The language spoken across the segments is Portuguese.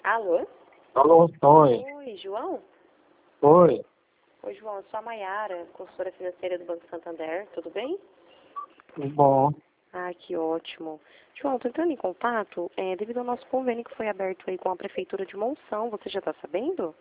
Alô? Alô, oi. Oi, João? Oi. Oi, João. Eu sou a Maiara, consultora financeira do Banco Santander. Tudo bem? Tudo bom? Ah, que ótimo. João, tô entrando em contato devido ao nosso convênio que foi aberto aí com a Prefeitura de Monção. Você já está sabendo?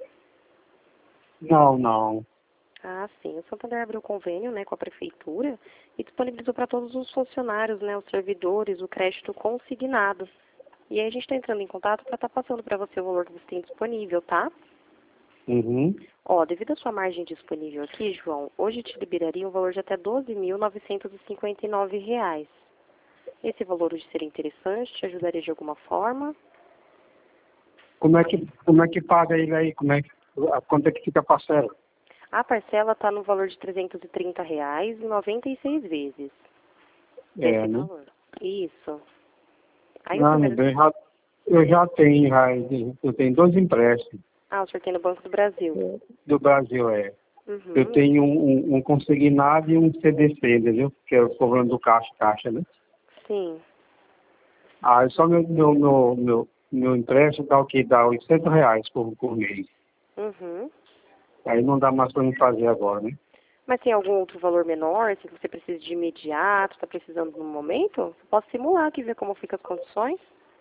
Não. Ah, sim. O Santander abriu o convênio, né, com a Prefeitura e disponibilizou para todos os funcionários, né, os servidores, o crédito consignado. E aí a gente está entrando em contato para estar passando para você o valor que você tem disponível, tá? Uhum. Ó, devido à sua margem disponível aqui, João, hoje te liberaria um valor de até R$ 12.959. Esse valor hoje seria interessante? Te ajudaria de alguma forma? Como é que paga ele aí? Quanto é que fica a parcela? A parcela está no valor de R$ 330 e 96 vezes desse Né? valor. Isso. Aí o Não, primeiro... eu já tenho, eu tenho dois empréstimos Ah, o senhor tem no Banco do Brasil. do Brasil, Eu Uhum. tenho um consignado e um CDC, entendeu? Que é o problema do caixa, né? Sim. Aí só meu empréstimo dá o quê? Dá R$ 800 por mês. Uhum. Aí não dá mais para me fazer agora, né? Mas tem algum outro valor menor, se você precisa de imediato, está precisando no momento? Eu posso simular aqui, ver como ficam as condições.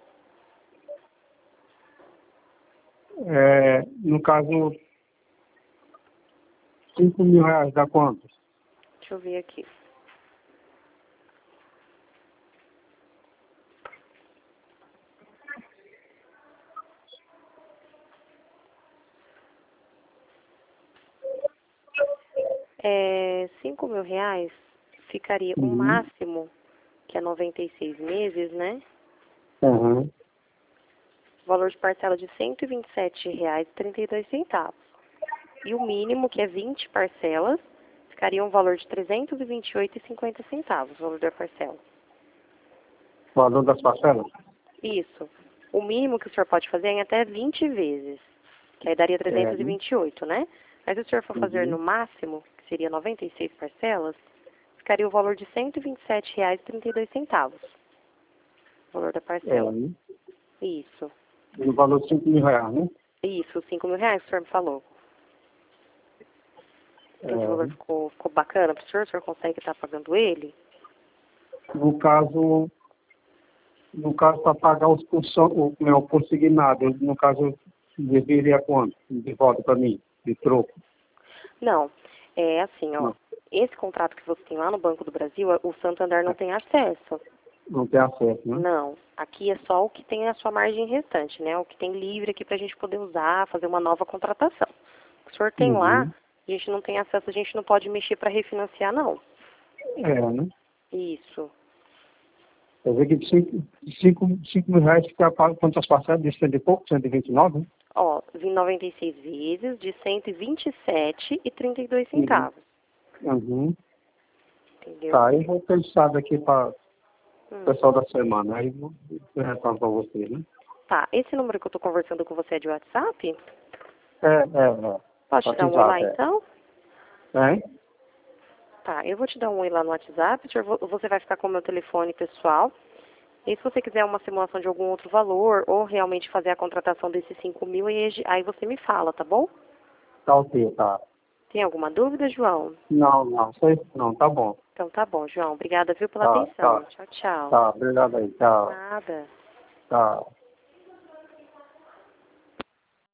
No caso, R$ 5.000 dá quanto? Deixa eu ver aqui. R$ 5.000 ficaria o Uhum. máximo, que é 96 meses, né? Uhum. O valor de parcela de R$ 127,32. E o mínimo, que é 20 parcelas, ficaria um valor de R$ 328,50, o valor da parcela. Valor das parcelas? Isso. O mínimo que o senhor pode fazer é em até 20 vezes, que aí daria Né? 328, né? Mas se o senhor for fazer no Uhum. máximo, que seria 96 parcelas, ficaria o valor de R$ 127,32, o valor da parcela. Né? Isso. No valor de R$ 5.000, né? Isso, os R$ 5.000 que o senhor me falou. Esse valor É. ficou bacana para o senhor consegue estar pagando ele? No caso, para pagar o meu consignado, no caso, deveria quanto? De volta para mim, de troco? Não, é assim, ó. Não, Esse contrato que você tem lá no Banco do Brasil, o Santander não tem acesso. não tem acesso, né? Não, aqui é só o que tem a sua margem restante, né? O que tem livre aqui para a gente poder usar, fazer uma nova contratação. O senhor tem lá, Uhum. a gente não tem acesso, a gente não pode mexer para refinanciar, não. Né? Isso. Quer dizer que de R$ 5.000 fica pago quantas parcelas? De cento e pouco, 129, né? Ó, vim 96 vezes de 127,32 Uhum. centavos. Uhum. Entendeu? Tá, eu vou pensar daqui para o Hum. pessoal da semana, aí eu retorno para você, né? Tá, esse número que eu tô conversando com você é de WhatsApp? É. Posso te dar um oi lá, WhatsApp, então? é. Tá, eu vou te dar um oi lá no WhatsApp, você vai ficar com o meu telefone pessoal. E se você quiser uma simulação de algum outro valor, ou realmente fazer a contratação desses 5.000, aí você me fala, tá bom? Tá ok, tá. Tem alguma dúvida, João? Não, só isso não, tá bom. Então tá bom, João. Obrigada, viu, pela atenção. Tá. Tchau, tchau. Tá, obrigado aí, tchau. Nada. Tá.